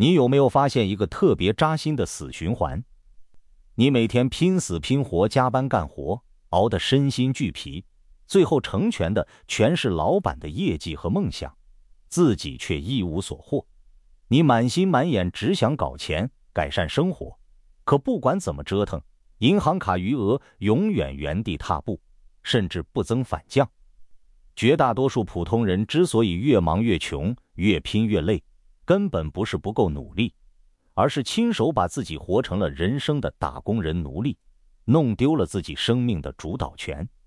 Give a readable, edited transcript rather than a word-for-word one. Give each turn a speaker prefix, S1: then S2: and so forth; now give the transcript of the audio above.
S1: 你有没有发现一个特别扎心的死循环？你每天拼死拼活加班干活，熬得身心俱疲，最后成全的全是老板的业绩和梦想，自己却一无所获。你满心满眼只想搞钱，改善生活，可不管怎么折腾，银行卡余额永远原地踏步，甚至不增反降。绝大多数普通人之所以越忙越穷，越拼越累，根本不是不够努力，而是亲手把自己活成了人生的打工人奴隶，弄丢了自己生命的主导权。